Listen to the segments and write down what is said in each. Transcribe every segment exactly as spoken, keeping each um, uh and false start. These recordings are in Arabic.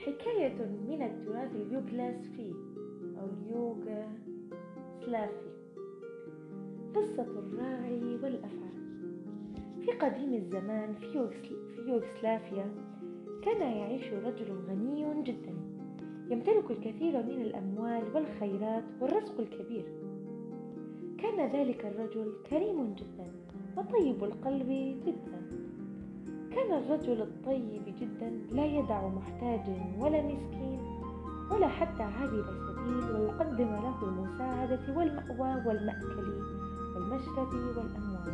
حكاية من التراث اليوغوسلافي أو اليوغوسلافي. قصة الراعي والأفعى. في قديم الزمان في يوغوسلافيا كان يعيش رجل غني جدا يمتلك الكثير من الأموال والخيرات والرزق الكبير. كان ذلك الرجل كريم جدا وطيب القلب جدا. كان الرجل الطيب جدا لا يدع محتاج ولا مسكين ولا حتى عابر سبيل، ويقدم له المساعدة والمأوى والمأكل والمشرب والأموال.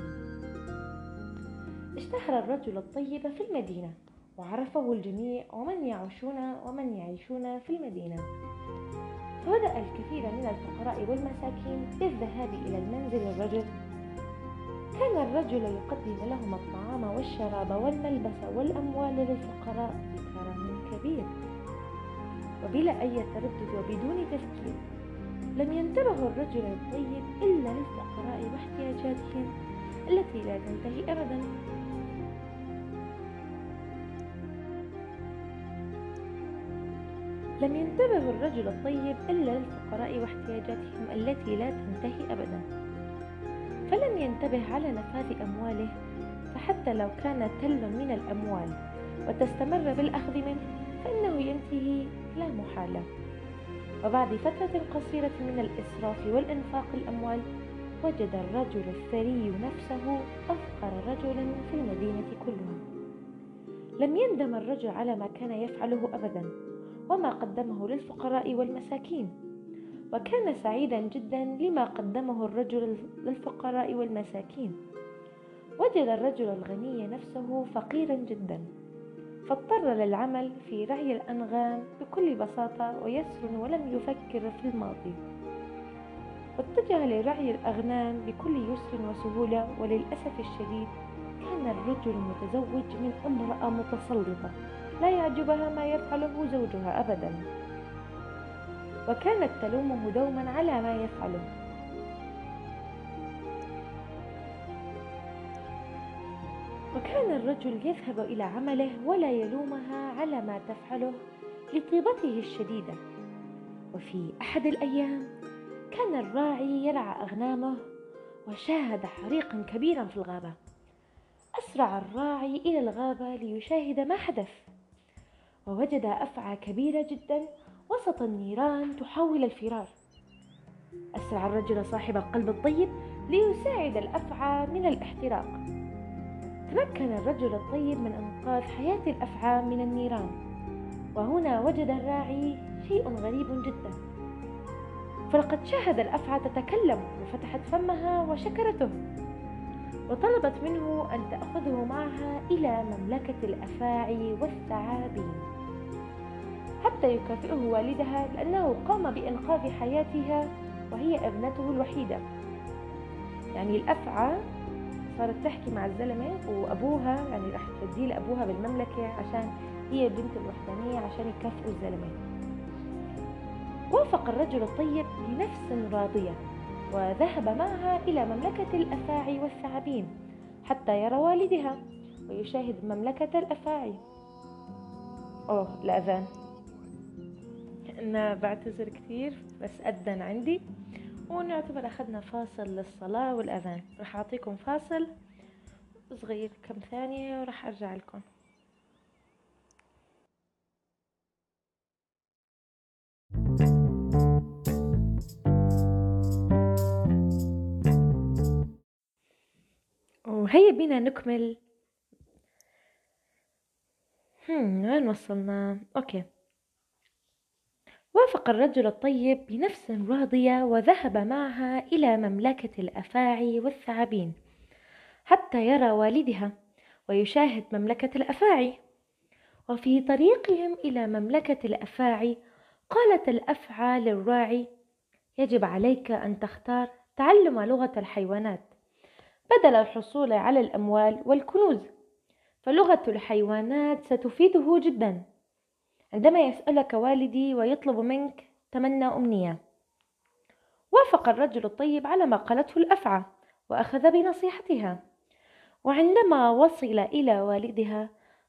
اشتهر الرجل الطيب في المدينة وعرفه الجميع ومن يعيشون ومن يعيشون في المدينة. فبدأ الكثير من الفقراء والمساكين بالذهاب إلى المنزل الرجل. كان الرجل يقدم لهم الطعام والشراب والملبس والأموال للفقراء بكرم كبير وبلا أي تردد وبدون تفكير. لم ينتبه الرجل الطيب إلا للفقراء واحتياجاتهم التي لا تنتهي أبدا. لم ينتبه الرجل الطيب إلا للفقراء واحتياجاتهم التي لا تنتهي أبدا. فلم ينتبه على نفاذ أمواله، فحتى لو كان تل من الأموال وتستمر بالأخذ منه فإنه ينتهي لا محالة. وبعد فترة قصيرة من الإسراف والإنفاق الأموال وجد الرجل الثري نفسه أفقر رجل في المدينة كلها. لم يندم الرجل على ما كان يفعله أبدا وما قدمه للفقراء والمساكين، وكان سعيدا جدا لما قدمه الرجل للفقراء والمساكين. وجد الرجل الغني نفسه فقيرا جدا، فاضطر للعمل في رعي الأنغام بكل بساطة ويسر ولم يفكر في الماضي. واتجه لرعي الأغنام بكل يسر وسهولة. وللأسف الشديد كان الرجل متزوج من امرأة متسلطة لا يعجبها ما يفعله زوجها أبدا، وكانت تلومه دوما على ما يفعله. وكان الرجل يذهب إلى عمله ولا يلومها على ما تفعله لطيبته الشديدة. وفي أحد الأيام كان الراعي يرعى أغنامه وشاهد حريقا كبيرا في الغابة. أسرع الراعي إلى الغابة ليشاهد ما حدث، ووجد أفعى كبيرة جدا وسط النيران تحاول الفرار. أسرع الرجل صاحب القلب الطيب ليساعد الأفعى من الاحتراق. تمكن الرجل الطيب من إنقاذ حياة الأفعى من النيران. وهنا وجد الراعي شيء غريب جدا، فلقد شاهد الأفعى تتكلم وفتحت فمها وشكرته، وطلبت منه أن تأخذه معها إلى مملكة الأفاعي والثعابين حتى يكافئه والدها لأنه قام بإنقاذ حياتها وهي ابنته الوحيدة. يعني الأفعى صارت تحكي مع الزلمة وأبوها، يعني راح توديه لأبوها بالمملكة عشان هي بنت الوحدانية عشان يكافئوا الزلمة. وافق الرجل الطيب بنفس راضية وذهب معها إلى مملكة الأفاعي والثعابين حتى يرى والدها ويشاهد مملكة الأفاعي. أوه الأذان، أنا بعتذر كثير بس أذن عندي، ونعتبر أخذنا فاصل للصلاة والأذان. رح أعطيكم فاصل صغير كم ثانية ورح أرجع لكم. وهيا بينا نكمل. هم وين وصلنا؟ أوكي. وافق الرجل الطيب بنفس راضية وذهب معها إلى مملكة الأفاعي والثعابين حتى يرى والدها ويشاهد مملكة الأفاعي. وفي طريقهم إلى مملكة الأفاعي قالت الأفعى للراعي: يجب عليك أن تختار تعلم لغة الحيوانات بدل الحصول على الأموال والكنوز، فلغة الحيوانات ستفيده جدا. عندما يسألك والدي ويطلب منك تمنى أمنية. وافق الرجل الطيب على ما قالته الأفعى وأخذ بنصيحتها. وعندما وصل إلى والدها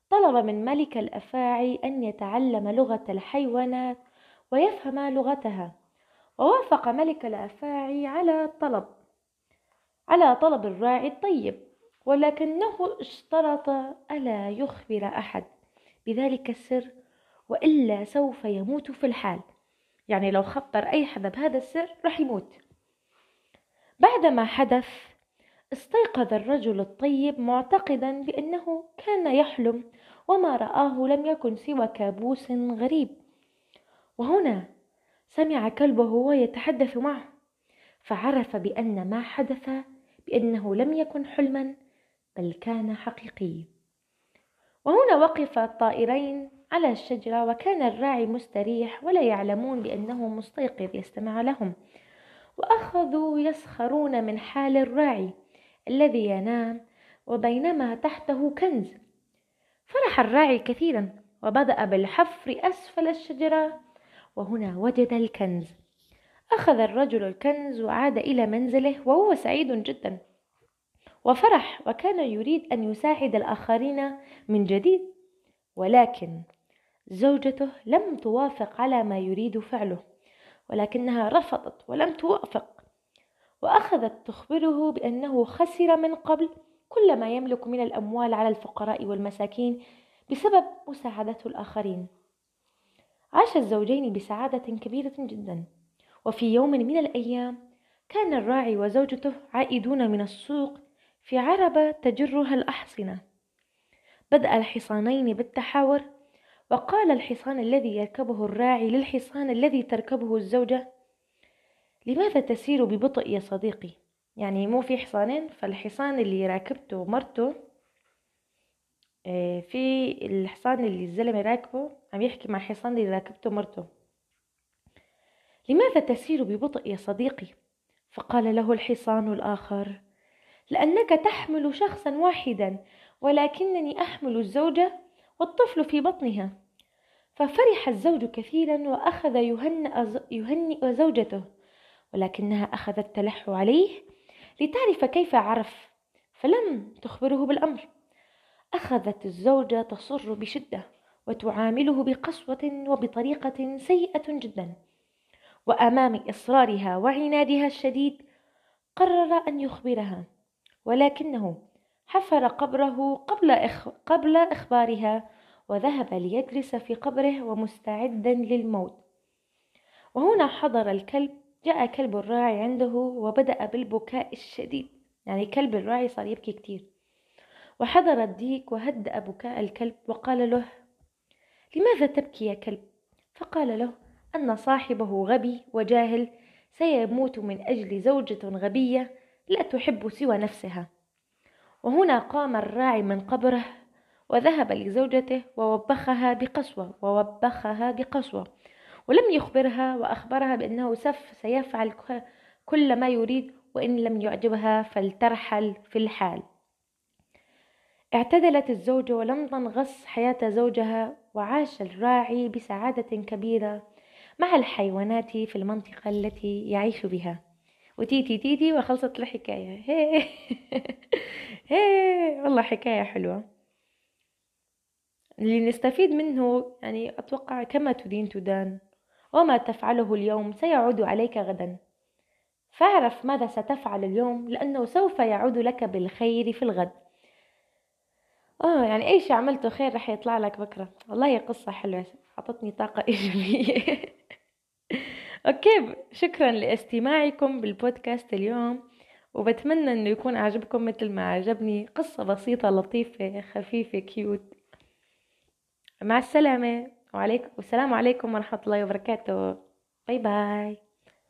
طلب من ملك الأفاعي أن يتعلم لغة الحيوانات ويفهم لغتها، ووافق ملك الأفاعي على طلب على طلب الراعي الطيب، ولكنه اشترط ألا يخبر أحد بذلك السر، وإلا سوف يموت في الحال. يعني لو خبر أي حدا بهذا السر رح يموت. بعدما حدث استيقظ الرجل الطيب معتقدا بأنه كان يحلم، وما رآه لم يكن سوى كابوس غريب. وهنا سمع كلبه وهو يتحدث معه، فعرف بأن ما حدث بأنه لم يكن حلما بل كان حقيقي. وهنا وقف الطائرين على الشجرة، وكان الراعي مستريح ولا يعلمون بأنه مستيقظ يستمع لهم، وأخذوا يسخرون من حال الراعي الذي ينام وبينما تحته كنز. فرح الراعي كثيرا وبدأ بالحفر أسفل الشجرة، وهنا وجد الكنز. أخذ الرجل الكنز وعاد إلى منزله وهو سعيد جدا وفرح، وكان يريد أن يساعد الآخرين من جديد، ولكن زوجته لم توافق على ما يريد فعله، ولكنها رفضت ولم توافق، وأخذت تخبره بأنه خسر من قبل كل ما يملك من الأموال على الفقراء والمساكين بسبب مساعدته الآخرين. عاش الزوجين بسعادة كبيرة جدا. وفي يوم من الأيام كان الراعي وزوجته عائدون من السوق في عربة تجرها الأحصنة. بدأ الحصانين بالتحاور، وقال الحصان الذي يركبه الراعي للحصان الذي تركبه الزوجة: لماذا تسير ببطء يا صديقي؟ يعني مو في حصانين، فالحصان اللي راكبته مرته، في الحصان اللي الزلمة راكبه عم يحكي مع الحصان اللي راكبته مرته: لماذا تسير ببطء يا صديقي؟ فقال له الحصان الآخر: لأنك تحمل شخصا واحدا، ولكنني أحمل الزوجة والطفل في بطنها. ففرح الزوج كثيرا وأخذ يهنئ, يهنئ زوجته، ولكنها أخذت تلح عليه لتعرف كيف عرف، فلم تخبره بالأمر. أخذت الزوجة تصر بشدة وتعامله بقسوة وبطريقة سيئة جدا، وأمام إصرارها وعنادها الشديد قرر أن يخبرها، ولكنه حفر قبره قبل, إخ... قبل إخبارها، وذهب ليجلس في قبره ومستعدا للموت. وهنا حضر الكلب، جاء كلب الراعي عنده وبدأ بالبكاء الشديد، يعني كلب الراعي صار يبكي كتير. وحضر الديك وهدأ بكاء الكلب وقال له: لماذا تبكي يا كلب؟ فقال له أن صاحبه غبي وجاهل سيموت من أجل زوجة غبية لا تحب سوى نفسها. وهنا قام الراعي من قبره وذهب لزوجته ووبخها بقسوة ووبخها بقسوة ولم يخبرها، وأخبرها بأنه سف سيفعل كل ما يريد، وإن لم يعجبها فلترحل في الحال. اعتدلت الزوجة ولم تنغص حياة زوجها، وعاش الراعي بسعادة كبيرة مع الحيوانات في المنطقة التي يعيش بها. وتيتي تيتي وخلصت الحكاية. هي هي والله حكاية حلوة. اللي نستفيد منه يعني أتوقع كما تدين تدان، وما تفعله اليوم سيعود عليك غدا، فاعرف ماذا ستفعل اليوم لأنه سوف يعود لك بالخير في الغد. آه يعني أي شيء عملته خير رح يطلع لك بكرة. والله قصة حلوة، عطتني طاقة إيجابية. أوكي، شكرا لاستماعكم بالبودكاست اليوم، وبتمنى أنه يكون عجبكم مثل ما عجبني. قصة بسيطة لطيفة خفيفة كيوت. مع السلامة، وعليكم والسلام عليكم ورحمة الله وبركاته. باي باي.